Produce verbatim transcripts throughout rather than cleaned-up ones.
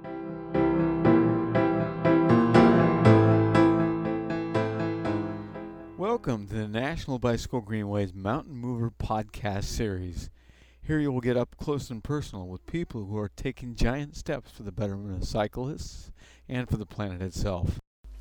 Welcome to the National Bicycle Greenway's Mountain Mover podcast series. Here you will get up close and personal with people who are taking giant steps for the betterment of cyclists and for the planet itself.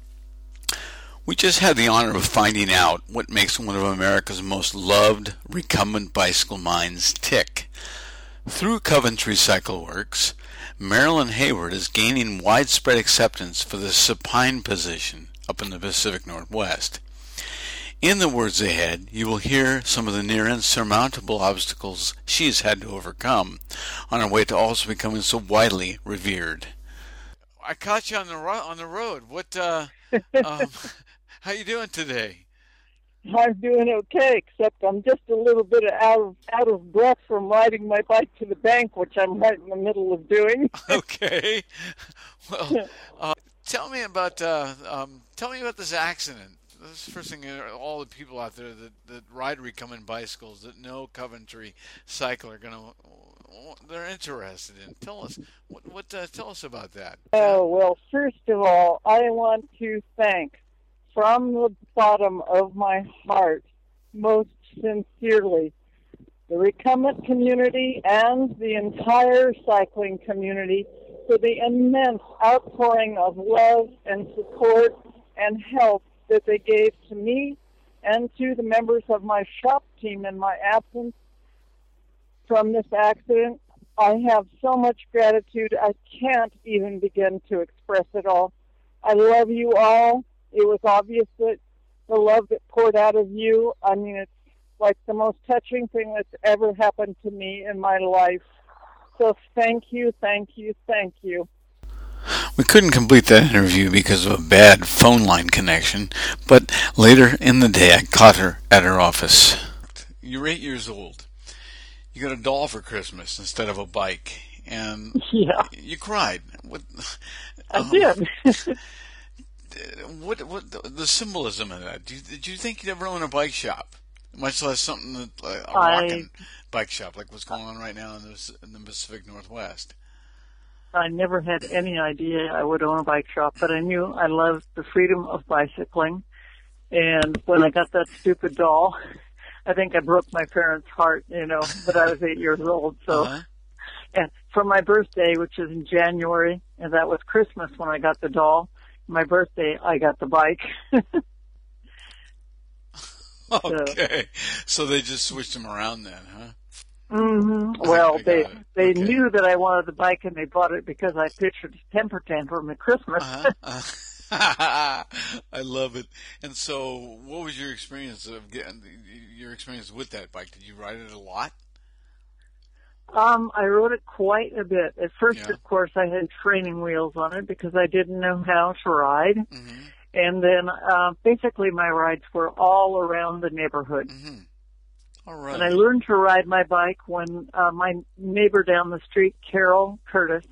We just had the honor of finding out what makes one of America's most loved recumbent bicycle minds tick. Through Coventry Cycle Works, Marilyn Hayward is gaining widespread acceptance for the supine position up in the Pacific Northwest. In the words ahead, you will hear some of the near insurmountable obstacles she has had to overcome on her way to also becoming so widely revered. I caught you on the ro- on the road. What? Uh, um, how you doing today? I'm doing okay, except I'm just a little bit out of out of breath from riding my bike to the bank, which I'm right in the middle of doing. Okay. Well, uh, tell me about uh, um, tell me about this accident. This is the first thing, all the people out there that, that ride recumbent bicycles that know Coventry Cycle are going to, they're interested in. Tell us, what, what uh, tell us about that. Oh, well, first of all, I want to thank, from the bottom of my heart, most sincerely, the recumbent community and the entire cycling community for the immense outpouring of love and support and help that they gave to me and to the members of my shop team in my absence from this accident. I have so much gratitude, I can't even begin to express it all. I love you all. It was obvious that the love that poured out of you, I mean, it's like the most touching thing that's ever happened to me in my life. So thank you, thank you, thank you. We couldn't complete that interview because of a bad phone line connection, but later in the day I caught her at her office. You're eight years old. You got a doll for Christmas instead of a bike, and yeah. you cried. What, I um, did. what what the symbolism of that? Do you, did you think you'd ever own a bike shop, much less something that, like a I, walking bike shop like what's going on right now in the, in the Pacific Northwest? I never had any idea I would own a bike shop, but I knew I loved the freedom of bicycling. And when I got that stupid doll, I think I broke my parents' heart, you know, but I was eight years old. So, uh-huh. And for my birthday, which is in January, and that was Christmas when I got the doll, my birthday, I got the bike. Okay. So they just switched them around then, huh? Mm-hmm. Well, they they okay. knew that I wanted the bike, and they bought it because I pictured a temper tantrum at Christmas. Uh-huh. Uh-huh. I love it. And so, what was your experience of getting your experience with that bike? Did you ride it a lot? Um, I rode it quite a bit. At first, Yeah. of course, I had training wheels on it because I didn't know how to ride. Mm-hmm. And then, uh, basically, my rides were all around the neighborhood. Mm-hmm. All right. And I learned to ride my bike when uh, my neighbor down the street, Carol Curtis,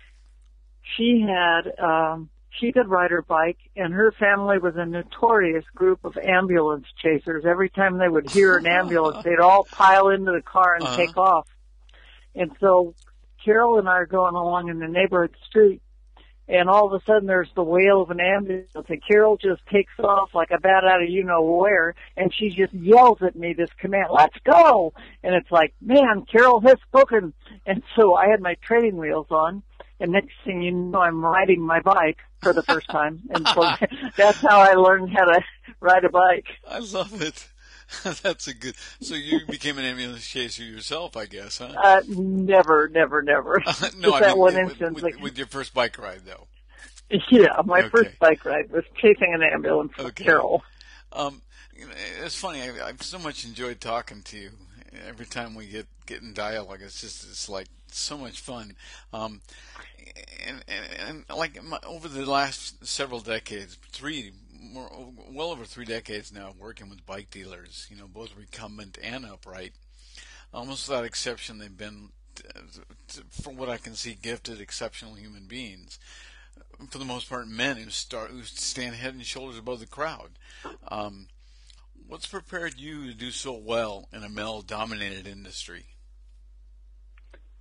she had, um, she could ride her bike, and her family was a notorious group of ambulance chasers. Every time they would hear an ambulance, they'd all pile into the car and uh-huh. take off. And so Carol and I are going along in the neighborhood street, and all of a sudden there's the wail of an ambulance, and Carol just takes off like a bat out of you-know-where, and she just yells at me this command, "Let's go!" And it's like, man, Carol has spoken. And so I had my training wheels on, and next thing you know, I'm riding my bike for the first time. And so that's how I learned how to ride a bike. I love it. That's a good. So you became an ambulance chaser yourself, I guess, huh? Uh, never, never, never. Uh, no, Just I that mean, one with, instance. with, like, with your first bike ride, though. Yeah, my Okay. first bike ride was chasing an ambulance with Okay. Carol. Um, you know, it's funny. I, I've so much enjoyed talking to you. Every time we get, get in dialogue, it's just it's like so much fun. Um, and, and, and like my, over the last several decades, three, more, well over three decades now, working with bike dealers, you know, both recumbent and upright. Almost without exception, they've been, from what I can see, gifted, exceptional human beings. For the most part, men who start who stand head and shoulders above the crowd. Um, what's prepared you to do so well in a male-dominated industry?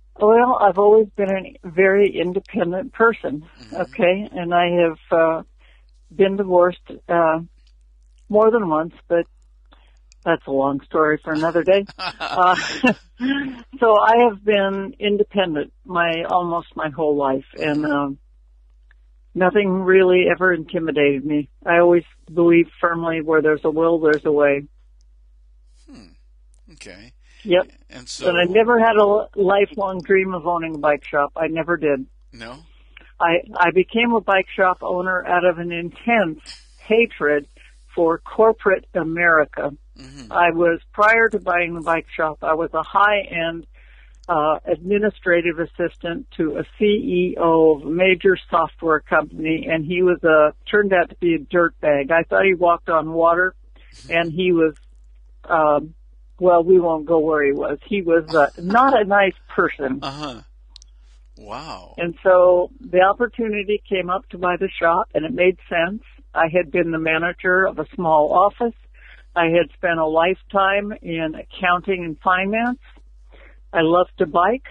Well, I've always been a very independent person, Mm-hmm. okay, and I have uh, been divorced uh, more than once, but that's a long story for another day. uh, so I have been independent my almost my whole life, and um, nothing really ever intimidated me. I always believe firmly where there's a will, there's a way. Hmm. Okay. Yep. And so, But I never had a lifelong dream of owning a bike shop. I never did. no? I, I became a bike shop owner out of an intense hatred for corporate America. Mm-hmm. I was, prior to buying the bike shop, I was a high-end uh, administrative assistant to a C E O of a major software company, and he was a, turned out to be a dirtbag. I thought he walked on water, and he was, um, well, we won't go where he was. He was uh, not a nice person. Uh-huh. Wow. And so the opportunity came up to buy the shop, and it made sense. I had been the manager of a small office. I had spent a lifetime in accounting and finance. I loved to bike.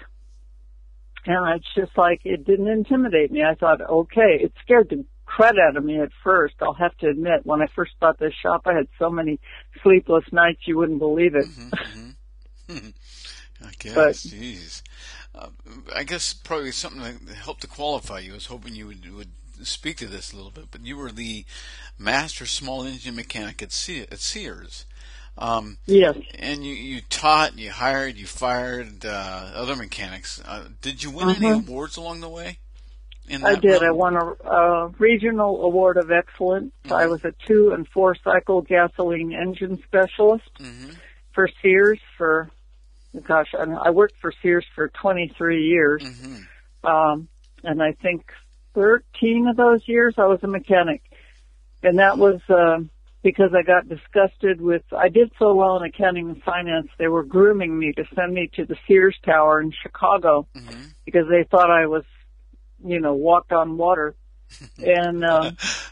And it's just like, it didn't intimidate me. I thought, okay, it scared the crud out of me at first. I'll have to admit, when I first bought this shop, I had so many sleepless nights you wouldn't believe it. Mm-hmm. Mm-hmm. I guess, But- jeez. Uh, I guess probably something that helped to qualify you. I was hoping you would, would speak to this a little bit, but you were the master small engine mechanic at, Se- at Sears. Um, Yes. and you, you taught, you hired, you fired uh, other mechanics. Uh, did you win any Mhm. awards along the way? In I that did. I realm? won a, a regional award of excellence. I was a two and four cycle gasoline engine specialist Mhm. for Sears for, gosh, I, I worked for Sears for twenty-three years. Mhm. Um, and I think thirteen of those years I was a mechanic. And that was, uh, because I got disgusted with, I did so well in accounting and finance, they were grooming me to send me to the Sears Tower in Chicago Mhm. because they thought I was, you know, walked on water. And, uh,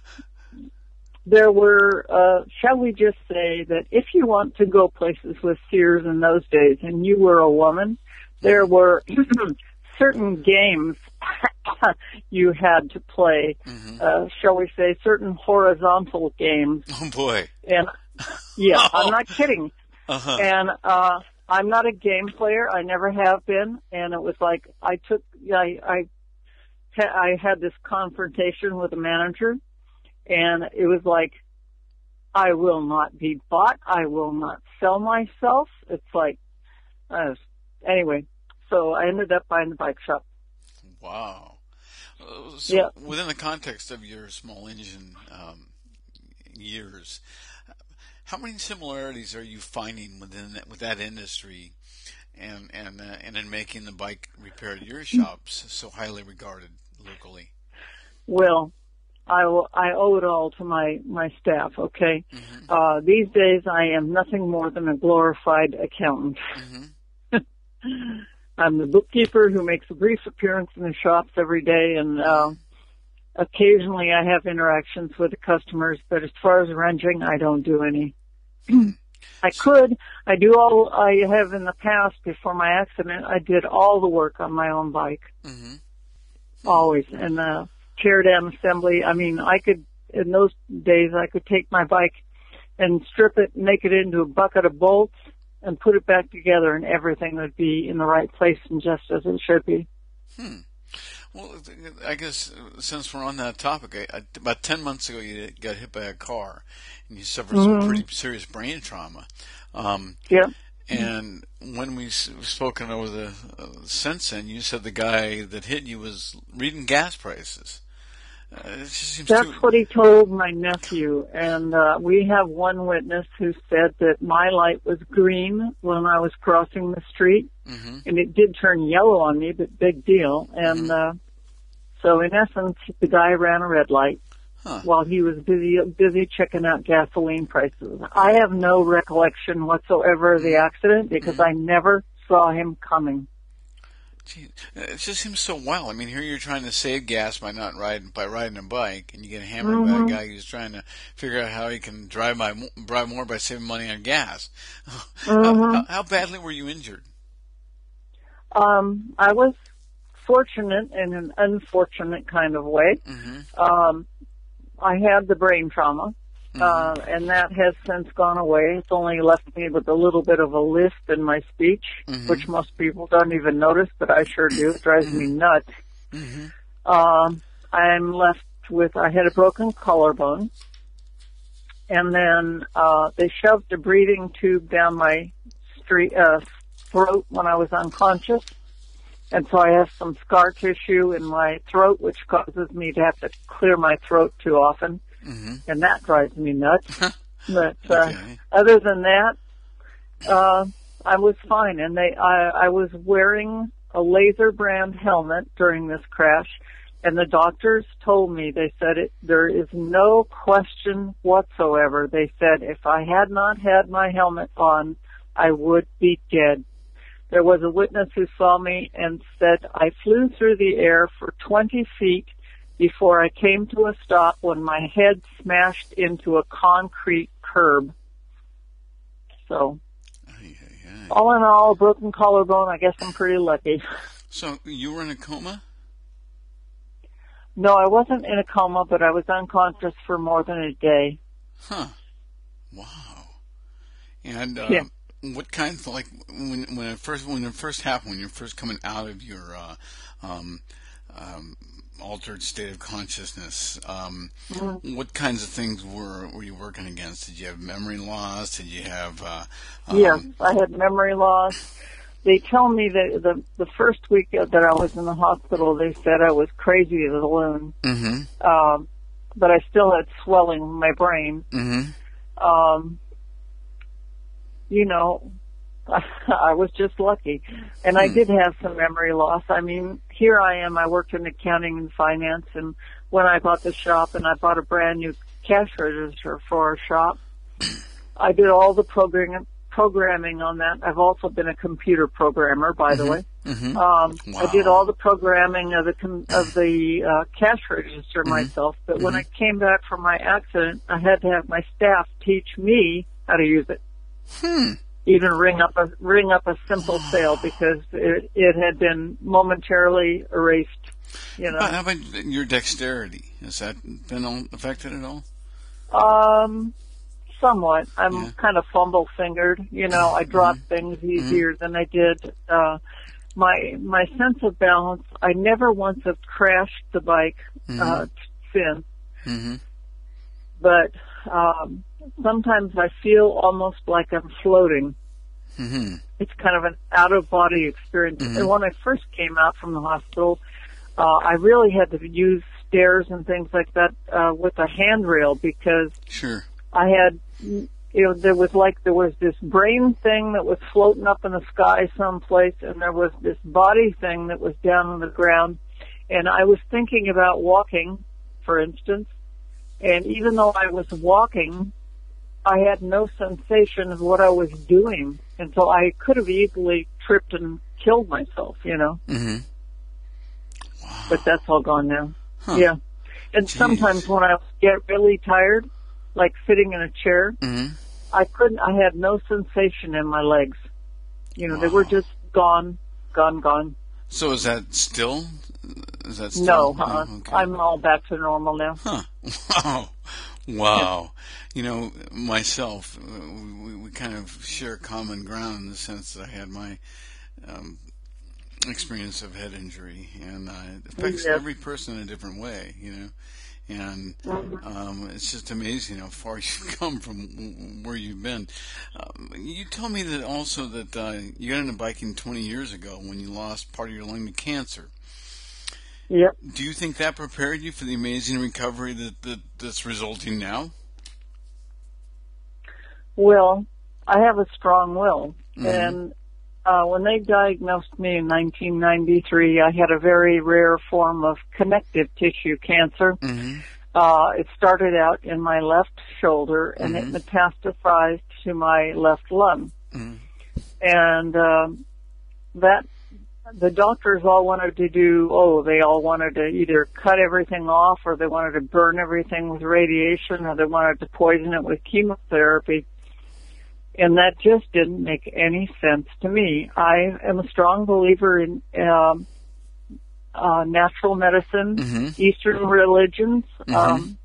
there were, uh, shall we just say that if you want to go places with Sears in those days and you were a woman, there were certain games you had to play, Mhm. uh, shall we say, certain horizontal games. Oh boy. And, yeah, Oh. I'm not kidding. Uh-huh. And, uh, I'm not a game player. I never have been. And it was like, I took, I, I, I had this confrontation with the manager, and it was like, I will not be bought. I will not sell myself. It's like, uh, anyway, so I ended up buying the bike shop. Wow. Uh, so Yeah. within the context of your small engine um, years, how many similarities are you finding within that, with that industry, and and uh, and in making the bike repair at your shops so highly regarded locally? Well, I, will, I owe it all to my, my staff, okay? Mm-hmm. Uh, these days I am nothing more than a glorified accountant. Mm-hmm. I'm the bookkeeper who makes a brief appearance in the shops every day, and uh, occasionally I have interactions with the customers, but as far as wrenching, I don't do any. I could. I do all I have in the past before my accident. I did all the work on my own bike, Mm-hmm. always. And uh, tear down assembly, I mean, I could, in those days, I could take my bike and strip it, make it into a bucket of bolts, and put it back together, and everything would be in the right place and just as it should be. Hmm. Well, I guess uh, since we're on that topic, I, I, about ten months ago you got hit by a car, and you suffered Mm-hmm. some pretty serious brain trauma. Um, Yeah. and when we've spoken over the uh, since then, you said the guy that hit you was reading gas prices. Uh, it just seems That's too, what he told my nephew, and uh, we have one witness who said that my light was green when I was crossing the street, Mhm. and it did turn yellow on me, but big deal. And uh, so, in essence, the guy ran a red light Huh. while he was busy busy checking out gasoline prices. I have no recollection whatsoever of the accident because I never saw him coming. Gee, it just seems so wild. I mean, here you're trying to save gas by not riding by riding a bike, and you get hammered by a guy who's trying to figure out how he can drive by drive more by saving money on gas. Mhm. how, how badly were you injured? Um, I was fortunate in an unfortunate kind of way. Mm-hmm. Um, I had the brain trauma, Mm-hmm. uh, and that has since gone away. It's only left me with a little bit of a lisp in my speech, Mm-hmm. which most people don't even notice, but I sure do. It drives me nuts. Mm-hmm. Um, I'm left with, I had a broken collarbone, and then uh, they shoved a breathing tube down my street, uh, throat when I was unconscious. And so I have some scar tissue in my throat, which causes me to have to clear my throat too often. Mm-hmm. And that drives me nuts. But uh, Okay. other than that, uh, I was fine. And they, I, I was wearing a laser brand helmet during this crash. And the doctors told me, they said, it, there is no question whatsoever. They said if I had not had my helmet on, I would be dead. There was a witness who saw me and said I flew through the air for twenty feet before I came to a stop when my head smashed into a concrete curb. So, Ay, ay, ay. all in all, a broken collarbone, I guess I'm pretty lucky. So you were in a coma? No, I wasn't in a coma, but I was unconscious for more than a day. Huh. Wow. And uh, Yeah. what kind of, like, when when it first when it first happened, when you're first coming out of your uh, um, um, altered state of consciousness, um, Mhm. what kinds of things were were you working against? Did you have memory loss? Did you have? Uh, um, Yes, I had memory loss. They tell me that the the first week that I was in the hospital, they said I was crazy as a loon. Mm-hmm. Um, but I still had swelling in my brain. Mm-hmm. Um, you know, I was just lucky. And I Hmm. did have some memory loss. I mean, here I am. I worked in accounting and finance, and when I bought the shop and I bought a brand new cash register for our shop, I did all the program, programming on that. I've also been a computer programmer, by the way. Mm-hmm. Um, Wow. I did all the programming of the com- of the uh, cash register myself, but when I came back from my accident, I had to have my staff teach me how to use it. Hmm. Even ring up a ring up a simple sale because it, it had been momentarily erased. You know, How about your dexterity? Has that been all affected at all? um, somewhat. I'm Yeah. kind of fumble fingered. You know, I drop things easier than I did. Uh, my my sense of balance. I never once have crashed the bike uh, since, Mm-hmm. but um, sometimes I feel almost like I'm floating. Mm-hmm. It's kind of an out-of-body experience. Mhm. And when I first came out from the hospital, uh, I really had to use stairs and things like that uh, with a handrail because Sure. I had, you know, there was like, there was this brain thing that was floating up in the sky someplace, and there was this body thing that was down on the ground. And I was thinking about walking, for instance, and even though I was walking, I had no sensation of what I was doing, and so I could have easily tripped and killed myself, you know. Mm-hmm. But that's all gone now. Huh. Yeah. And Jeez. sometimes when I get really tired, like sitting in a chair, Mm-hmm. I couldn't, I had no sensation in my legs. You know, they were Wow. just gone, gone, gone. So is that still? Is that still? No, uh, Oh, okay. I'm all back to normal now. Huh. Wow. Wow. You know, myself, uh, we, we kind of share common ground in the sense that I had my um, experience of head injury, and uh, it affects Yes. every person in a different way, you know. And um, it's just amazing how far you've come from where you've been. Um, you told me that also that uh, you got into biking twenty years ago when you lost part of your lung to cancer. Yep. Do you think that prepared you for the amazing recovery that, that that's resulting now? Well, I have a strong will, Mhm. and uh, when they diagnosed me in nineteen ninety-three, I had a very rare form of connective tissue cancer. Mm-hmm. Uh, it started out in my left shoulder, and Mhm. it metastasized to my left lung. Mm-hmm. And um, that the doctors all wanted to do, oh, they all wanted to either cut everything off, or they wanted to burn everything with radiation, or they wanted to poison it with chemotherapy. And that just didn't make any sense to me. I am a strong believer in um, uh, natural medicine, mm-hmm. Eastern religions, mm-hmm. um,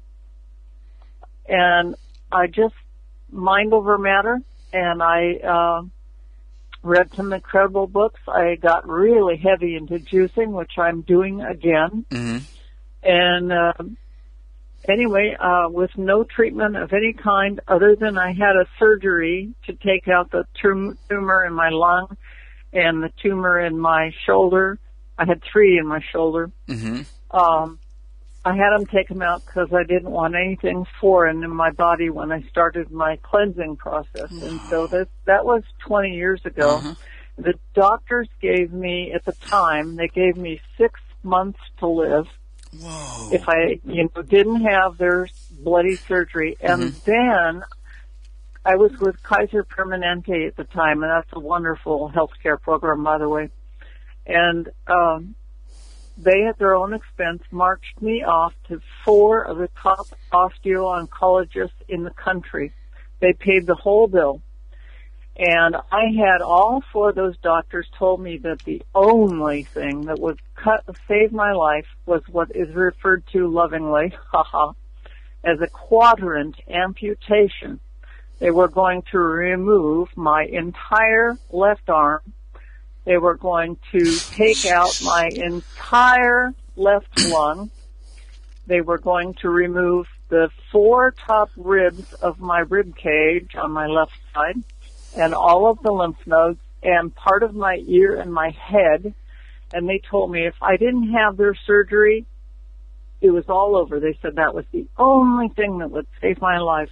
and I just mind over matter, and I uh, read some incredible books. I got really heavy into juicing, which I'm doing again. Mm-hmm. And uh, anyway, uh, with no treatment of any kind other than I had a surgery to take out the tum- tumor in my lung and the tumor in my shoulder. I had three in my shoulder. Mm-hmm. Um, I had them take them out because I didn't want anything foreign in my body when I started my cleansing process. And so this, that was twenty years ago. Uh-huh. The doctors gave me, at the time, they gave me six months to live. Whoa. If I, you know, didn't have their bloody surgery. And mm-hmm. then I was with Kaiser Permanente at the time, and that's a wonderful healthcare program, by the way. And um, they, at their own expense, marched me off to four of the top osteo-oncologists in the country. They paid the whole bill. And I had all four of those doctors told me that the only thing that would cut, save my life was what is referred to lovingly, haha, as a quadrant amputation. They were going to remove my entire left arm. They were going to take out my entire left lung. They were going to remove the four top ribs of my rib cage on my left side, and all of the lymph nodes, and part of my ear and my head. And they told me if I didn't have their surgery, it was all over. They said that was the only thing that would save my life.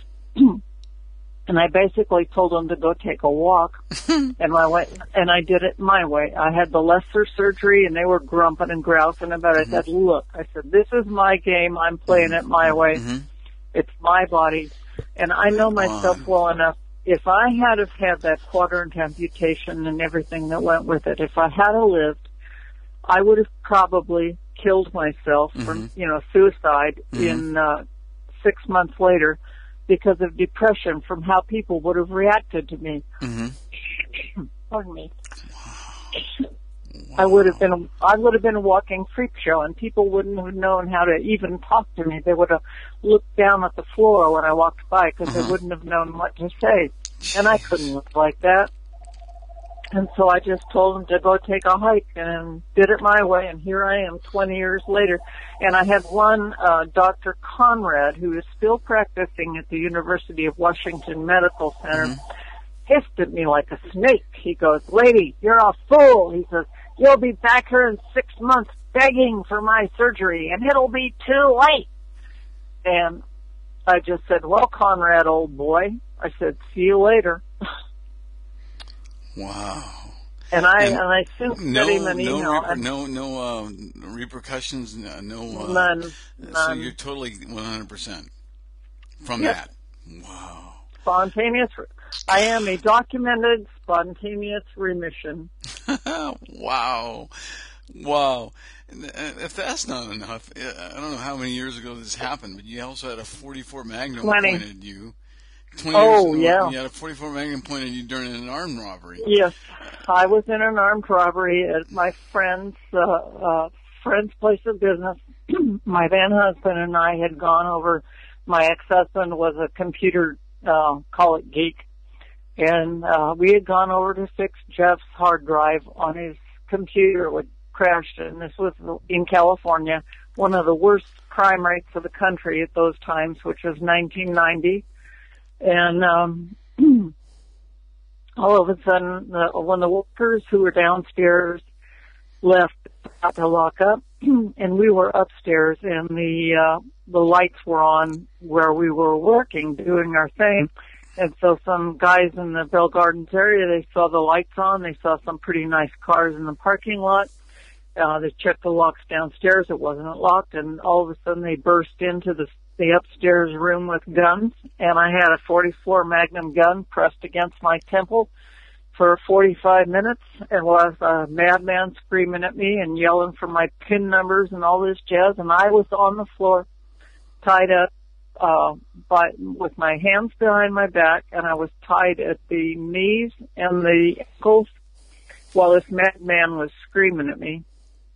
And I basically told them to go take a walk, and I went, and I did it my way. I had the lesser surgery, and they were grumping and grousing about it. Mm-hmm. I said, look, I said, this is my game. I'm playing it my way. Mm-hmm. It's my body. And I know myself well enough. If I had have had that quadrant amputation and everything that went with it, if I had have lived, I would have probably killed myself mm-hmm. from, you know, suicide mm-hmm. in uh, six months later because of depression from how people would have reacted to me. Mm-hmm. Pardon me. Wow. I would have been I would have been a walking freak show, and people wouldn't have known how to even talk to me. They would have looked down at the floor when I walked by because uh-huh. they wouldn't have known what to say. And I couldn't look like that. And so I just told them to go take a hike and did it my way. And here I am twenty years later. And I had one, uh, Doctor Conrad, who is still practicing at the University of Washington Medical Center, mm-hmm. hissed at me like a snake. He goes, lady, you're a fool. He says, you'll be back here in six months begging for my surgery, and it'll be too late. And I just said, well, Conrad, old boy, I said, see you later. Wow. And I and, and I soon no, sent him an no, email. Reper- and no, no uh, repercussions, no. Uh, none, none. So you're totally one hundred percent from yes. that. Wow. Spontaneous. I am a documented spontaneous remission. Wow. Wow. If that's not enough, I don't know how many years ago this happened, but you also had a forty-four Magnum twenty pointed at you. twenty oh, years ago, yeah. You had a forty-four Magnum pointed at you during an armed robbery. Yes. I was in an armed robbery at my friend's, uh, uh, friend's place of business. My then husband and I had gone over, my ex-husband was a computer, uh, call it geek. And, uh, we had gone over to fix Jeff's hard drive on his computer, which crashed. And this was in California, one of the worst crime rates of the country at those times, which was nineteen ninety. And, um, all of a sudden, uh, when the workers who were downstairs left to lock up, and we were upstairs, and the, uh, the lights were on where we were working, doing our thing. And so some guys in the Bell Gardens area, they saw the lights on. They saw some pretty nice cars in the parking lot. Uh, they checked the locks downstairs. It wasn't locked. And all of a sudden they burst into the, the upstairs room with guns. And I had a forty-four Magnum gun pressed against my temple for forty-five minutes, and was a madman screaming at me and yelling for my PIN numbers and all this jazz. And I was on the floor, tied up, uh, by, with my hands behind my back, and I was tied at the knees and the ankles while this madman was screaming at me.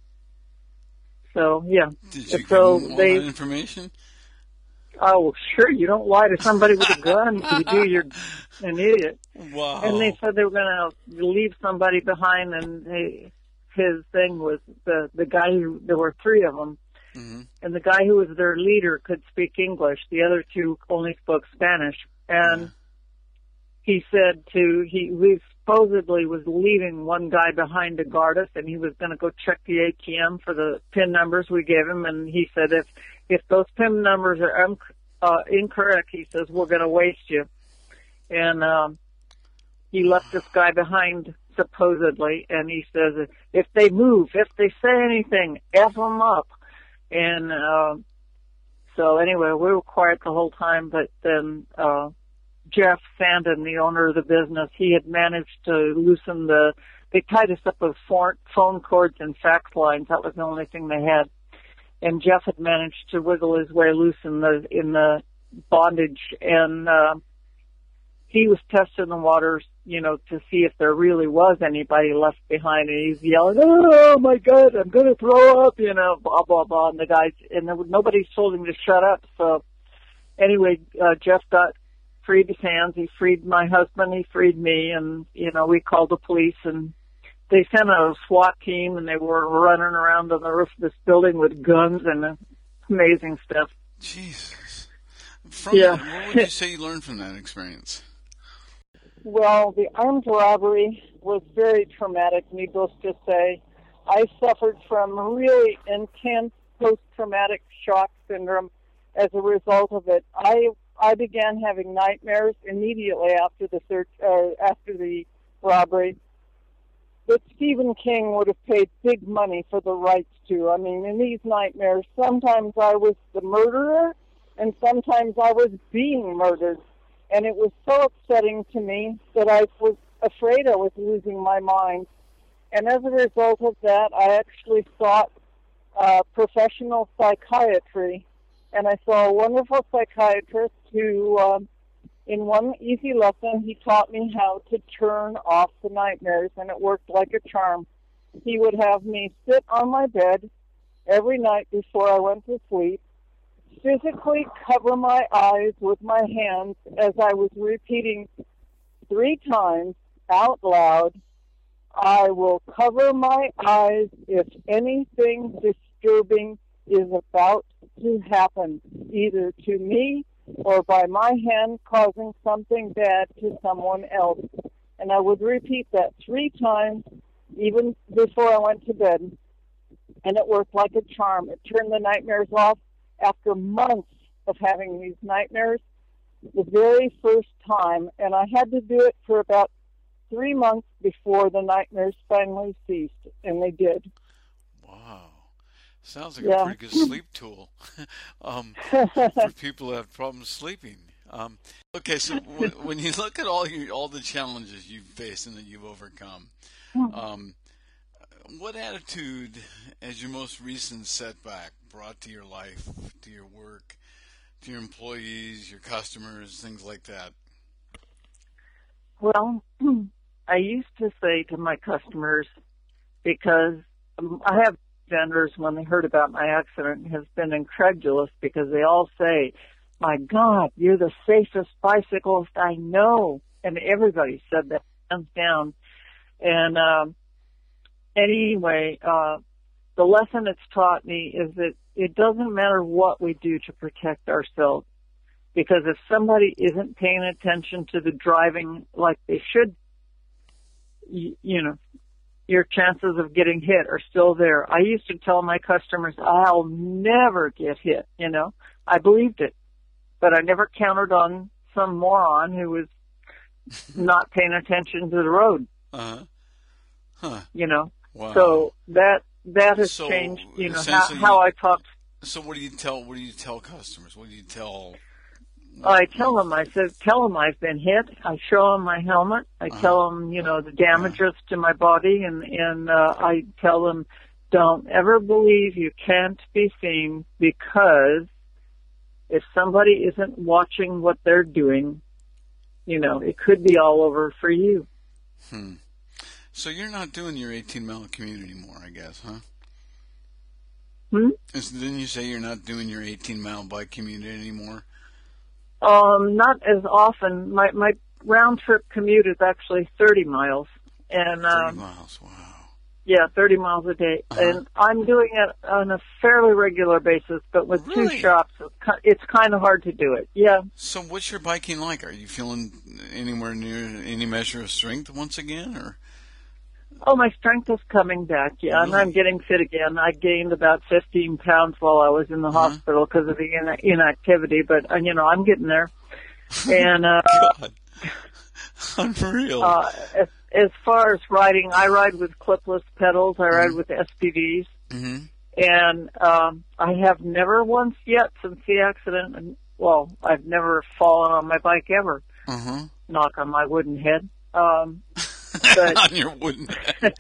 So, yeah. Did you so give them all they, that information? Oh, sure, you don't lie to somebody with a gun. If you do, you're an idiot. Wow. And they said they were going to leave somebody behind, and they, his thing was the, the guy who, there were three of them, mm-hmm. and the guy who was their leader could speak English. The other two only spoke Spanish. And yeah. he said to, he, he supposedly was leaving one guy behind to guard us, and he was going to go check the A T M for the PIN numbers we gave him, and he said if If those PIN numbers are um, uh, incorrect, he says, we're going to waste you. And um, he left this guy behind, supposedly, and he says, if they move, if they say anything, F them up. And uh, so anyway, we were quiet the whole time, but then uh, Jeff Sandin, the owner of the business, he had managed to loosen the, they tied us up with phone cords and fax lines. That was the only thing they had. And Jeff had managed to wiggle his way loose in the in the bondage, and uh, he was testing the waters, you know, to see if there really was anybody left behind. And he's yelling, "Oh my God, I'm going to throw up!" You know, blah blah blah. And the guys, and there, nobody told him to shut up. So anyway, uh, Jeff got freed his hands. He freed my husband. He freed me, and you know, we called the police and. They sent a SWAT team, and they were running around on the roof of this building with guns and amazing stuff. Jesus. From yeah. that, what would you say you learned from that experience? Well, the armed robbery was very traumatic, needless to say. I suffered from really intense post-traumatic shock syndrome as a result of it. I I began having nightmares immediately after the search, uh, after the robbery. That Stephen King would have paid big money for the rights to. I mean, in these nightmares, sometimes I was the murderer, and sometimes I was being murdered. And it was so upsetting to me that I was afraid I was losing my mind. And as a result of that, I actually sought uh, professional psychiatry. And I saw a wonderful psychiatrist who... Uh, In one easy lesson, he taught me how to turn off the nightmares, and it worked like a charm. He would have me sit on my bed every night before I went to sleep, physically cover my eyes with my hands as I was repeating three times out loud, "I will cover my eyes if anything disturbing is about to happen, either to me or by my hand causing something bad to someone else." And I would repeat that three times, even before I went to bed. And it worked like a charm. It turned the nightmares off after months of having these nightmares the very first time. And I had to do it for about three months before the nightmares finally ceased. And they did. Wow. Sounds like yeah. a pretty good sleep tool um, for people who have problems sleeping. Um, okay, so w- when you look at all you, all the challenges you've faced and that you've overcome, um, what attitude has your most recent setback brought to your life, to your work, to your employees, your customers, things like that? Well, I used to say to my customers, because I have vendors, when they heard about my accident, has been incredulous because they all say, "My God, you're the safest bicyclist I know." And everybody said that, hands down. And um, anyway, uh, the lesson it's taught me is that it doesn't matter what we do to protect ourselves. Because if somebody isn't paying attention to the driving like they should, you, you know, your chances of getting hit are still there. I used to tell my customers, "I'll never get hit," you know. I believed it. But I never counted on some moron who was not paying attention to the road. Uh-huh. Huh. You know. Wow. So that that has so changed, you know, how, you, how I talk. So what do you tell what do you tell customers? What do you tell I tell them, I said, tell them I've been hit. I show them my helmet. I uh-huh. tell them, you know, the damages uh-huh. to my body, and, and uh, I tell them, don't ever believe you can't be seen, because if somebody isn't watching what they're doing, you know, it could be all over for you. Hmm. So you're not doing your eighteen-mile commute anymore, I guess, huh? Hmm? Is, didn't you say you're not doing your eighteen-mile bike commute anymore? Um, not as often. My my round trip commute is actually thirty miles, and um, thirty miles. Wow. Yeah, thirty miles a day, Uh-huh. and I'm doing it on a fairly regular basis. But with Really? two shops, it's ki- it's kind of hard to do it. Yeah. So what's your biking like? Are you feeling anywhere near any measure of strength once again, or? Oh, my strength is coming back. Yeah, and Really? I'm getting fit again. I gained about fifteen pounds while I was in the Uh-huh. hospital because of the in- inactivity. But uh, you know, I'm getting there. And uh, God. Unreal. uh, as, as far as riding, I ride with clipless pedals. I ride with S P Vs. Mm-hmm. And um, I have never once yet since the accident, and well, I've never fallen on my bike ever. Uh-huh. Knock on my wooden head. Um, but On your wooden head.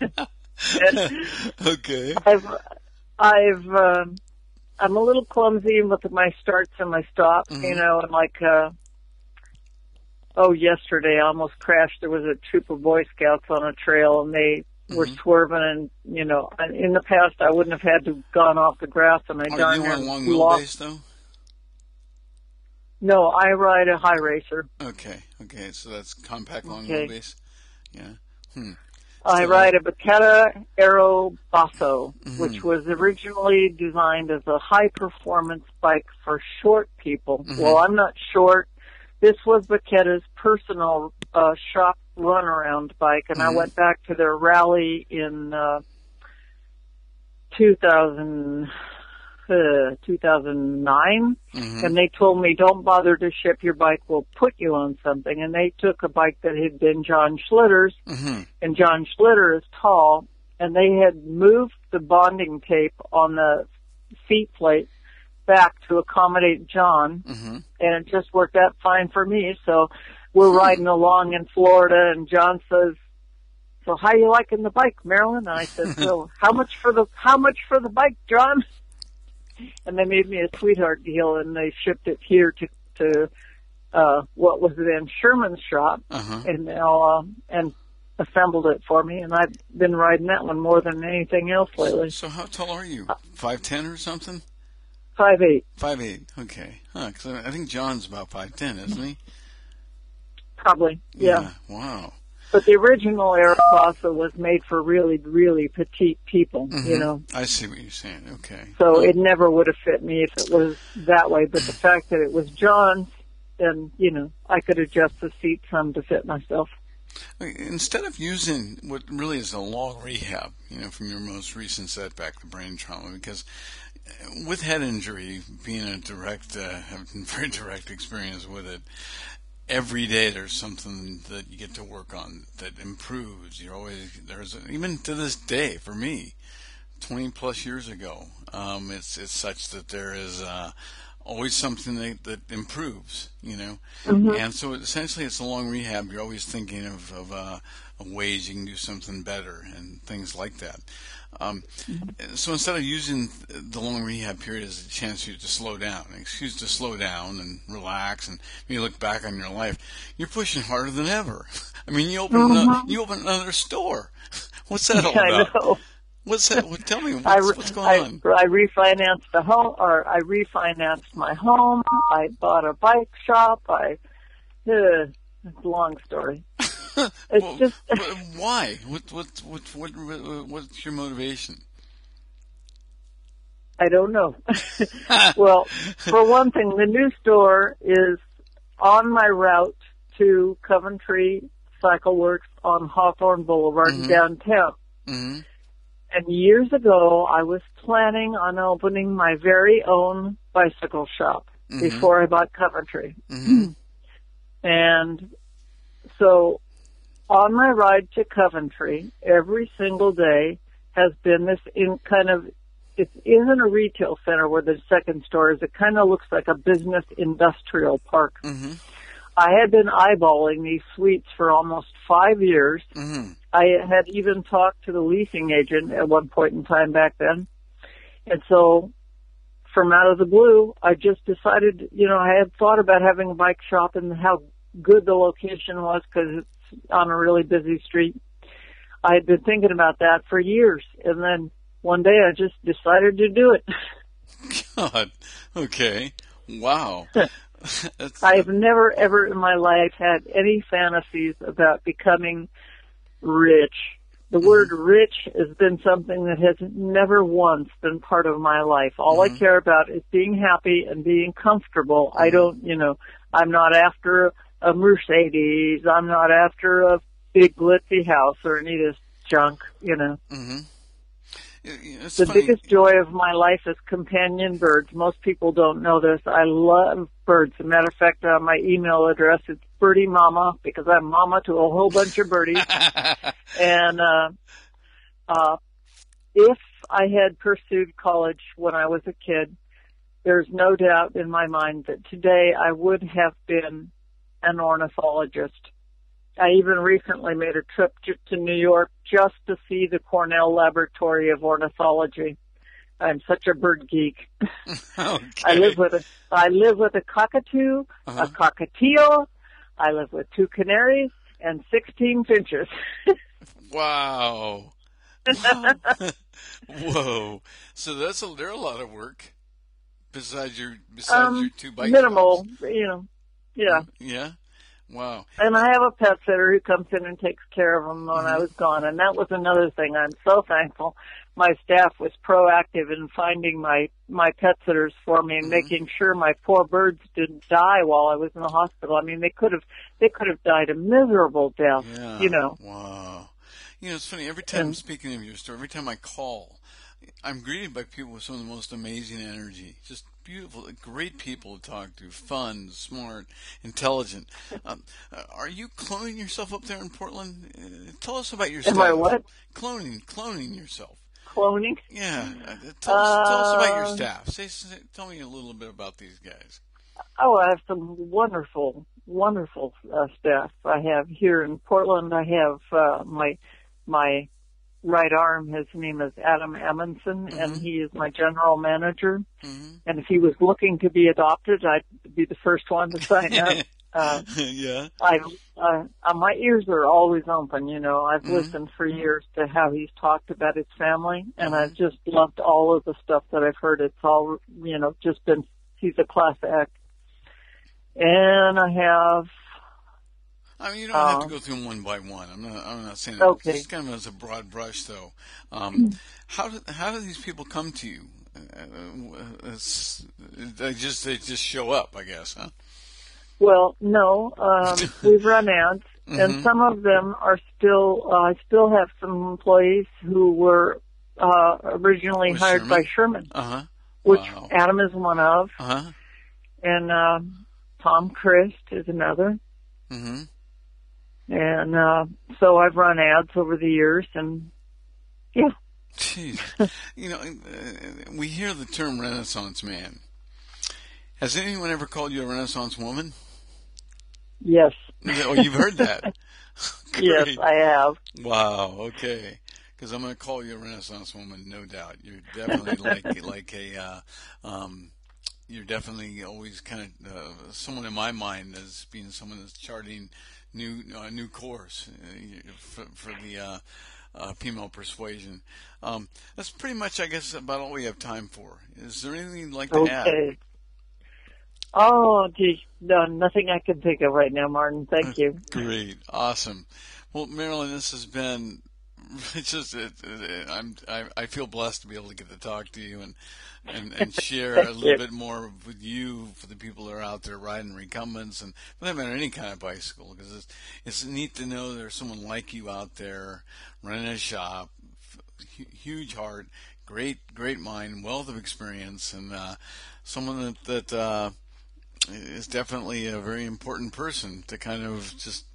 Okay. I've, I've, um, I'm a little clumsy with my starts and my stops, Mhm. you know, and like, uh, oh, yesterday I almost crashed. There was a troop of Boy Scouts on a trail, and they were Mhm. swerving, and, you know, and in the past I wouldn't have had to have gone off the grass, and I Are darn you near on a long lost. wheelbase, though? No, I ride a high racer. Okay, okay, so that's compact long Okay. wheelbase. Yeah. Hmm. I So- ride a Bacchetta Aero Basso, Mhm. which was originally designed as a high-performance bike for short people. Mhm. Well, I'm not short. This was Bacchetta's personal uh, shop runaround bike, and I Mhm. went back to their rally in uh, two thousand, uh, two thousand nine, Mhm. and they told me, don't bother to ship your bike, we'll put you on something. And they took a bike that had been John Schlitter's, Mhm. and John Schlitter is tall, and they had moved the bonding tape on the seat plate back to accommodate John, Mhm. and it just worked out fine for me. So we're riding along in Florida, and John says, "So how you liking the bike, Marilyn?" And I said, "So how much for the how much for the bike, John?" And they made me a sweetheart deal, and they shipped it here to to uh, what was then Sherman's shop, Uh-huh. and now uh, and assembled it for me, and I've been riding that one more than anything else lately. So how tall are you? five ten or something? Five eight, five eight. Okay. Huh, 'cause I I think John's about five ten, isn't he? probably, yeah. Wow. But the original Aeropasa was made for really, really petite people, you Mhm. know. I see what you're saying. Okay. So Huh. it never would have fit me if it was that way. But the fact that it was John's, then, you know, I could adjust the seat some to fit myself. Instead of using what really is a long rehab, you know, from your most recent setback, the brain trauma, because with head injury, being a direct, uh, having very direct experience with it, every day there's something that you get to work on that improves. You're always, there's, even to this day, for me, twenty plus years ago, um, it's, it's such that there is, uh, always something that, that improves, you know. Mhm. And so essentially it's a long rehab. You're always thinking of, of, uh, of ways you can do something better and things like that. Um, so instead of using the long rehab period as a chance for you to slow down, an excuse to slow down and relax, and when you look back on your life, you're pushing harder than ever. I mean, you open Mhm. ano- you open another store. What's that all I about? know. What's that? What, tell me what's, I, re- what's going I, on? I refinanced the home, or I refinanced my home. I bought a bike shop. I, uh, it's a long story. It's Well, just, but why? What, what, what, what, what, what's your motivation? I don't know. Well, for one thing, the new store is on my route to Coventry Cycle Works on Hawthorne Boulevard Mhm. downtown. Mm-hmm. And years ago, I was planning on opening my very own bicycle shop Mhm. before I bought Coventry. Mm-hmm. And so on my ride to Coventry, every single day has been this in kind of, it isn't a retail center where the second store is. It kind of looks like a business industrial park. Mm-hmm. I had been eyeballing these suites for almost five years. Mm-hmm. I had even talked to the leasing agent at one point in time back then. And so from out of the blue, I just decided, you know, I had thought about having a bike shop and how good the location was because it's on a really busy street. I had been thinking about that for years, and then one day I just decided to do it. God, okay, wow. I have never, ever in my life had any fantasies about becoming rich. The mm-hmm. word rich has been something that has never once been part of my life. All mm-hmm. I care about is being happy and being comfortable. Mm-hmm. I don't, you know, I'm not after a, a Mercedes. I'm not after a big glitzy house or any of this junk, you know. Mm-hmm. It's the funny. biggest joy of my life is companion birds. Most people don't know this. I love birds. As a matter of fact, uh, my email address is Birdie Mama because I'm mama to a whole bunch of birdies. and uh, uh, if I had pursued college when I was a kid, there's no doubt in my mind that today I would have been an ornithologist. I even recently made a trip to, to New York just to see the Cornell Laboratory of Ornithology. I'm such a bird geek. Okay. I live with a I live with a cockatoo, uh-huh. a cockatiel. I live with two canaries and sixteen finches. Wow. Wow. Whoa. So that's a, they're a lot of work. Besides your besides um, your two bike minimal, jobs. you know. Yeah. Yeah. Wow. And I have a pet sitter who comes in and takes care of them when mm-hmm. I was gone. And that was another thing. I'm so thankful. My staff was proactive in finding my, my pet sitters for me and mm-hmm. making sure my poor birds didn't die while I was in the hospital. I mean, they could have, they could have died a miserable death, yeah. you know. Wow. You know, it's funny. Every time, and, speaking of your story, every time I call, I'm greeted by people with some of the most amazing energy. Just beautiful, great people to talk to, fun, smart, intelligent. Um, are you cloning yourself up there in Portland? Uh, tell us about your Am staff. I what? Cloning, cloning yourself. Cloning? Yeah. Uh, tell, us, tell us about your Uh, staff. Say, say, tell me a little bit about these guys. Oh, I have some wonderful, wonderful uh, staff. I have here in Portland. I have uh, my my right arm. His name is Adam Amundsen, Mm-hmm. and he is my general manager. Mm-hmm. And if he was looking to be adopted, I'd be the first one to sign up. Uh, yeah. I, uh, uh, my ears are always open, you know. I've Mm-hmm. listened for years to how he's talked about his family, and Mm-hmm. I've just loved all of the stuff that I've heard. It's all, you know, just been, he's a class act. And I have... I mean, you don't have to Uh, go through them one by one. I'm not. I'm not saying that. Okay. Just kind of as a broad brush, though. Um, how do how do these people come to you? Uh, it's, they just they just show up, I guess, huh? Well, no, um, we've run ads, Mm-hmm. and some of them are still, uh, I still have some employees who were uh, originally With hired Sherman? by Sherman, Uh huh. which Wow. Adam is one of, Uh huh. and uh, Tom Christ is another. Mm-hmm. And uh, so I've run ads over the years, and yeah. Jeez. You know, uh, we hear the term Renaissance man. Has anyone ever called you a Renaissance woman? Yes. Oh, you've heard that. Yes, Great. I have. Wow. Okay. Because I'm going to call you a Renaissance woman, no doubt. You're definitely like like a, uh, um, you're definitely always kind of uh, someone in my mind as being someone that's charting new uh, new course uh, for, for the uh, uh, female persuasion. Um, that's pretty much, I guess, about all we have time for. Is there anything you'd like to add? Okay. Oh, gee, no, nothing I can think of right now, Martin. Thank you. Great, awesome. Well, Marilyn, this has been. It's just it, it, I'm I, I feel blessed to be able to get to talk to you and and, and share a little you. bit more with you for the people that are out there riding recumbents and for that matter any kind of bicycle, because it's it's neat to know there's someone like you out there running a shop, huge heart, great great mind, wealth of experience, and uh, someone that that uh, is definitely a very important person to kind of just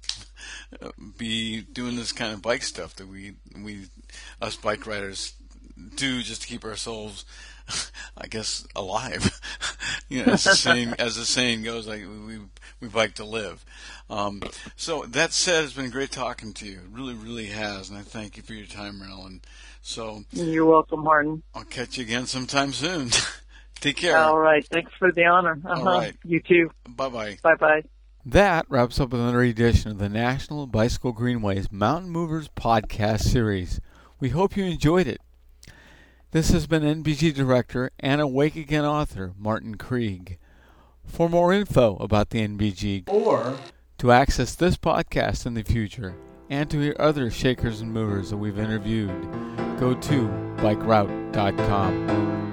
be doing this kind of bike stuff that we we us bike riders do just to keep ourselves, I guess, alive. You know, as the saying as the saying goes, like we we bike to live. Um, so that said, it's been great talking to you. It really, really has, and I thank you for your time, Marilyn. So You're welcome, Martin. I'll catch you again sometime soon. Take care. All right. Thanks for the honor. Uh-huh. All right. You too. Bye-bye. Bye-bye. That wraps up another edition of the National Bicycle Greenways Mountain Movers podcast series. We hope you enjoyed it. This has been N B G Director and Awake Again author Martin Krieg. For more info about the N B G or to access this podcast in the future and to hear other shakers and movers that we've interviewed, go to bike route dot com.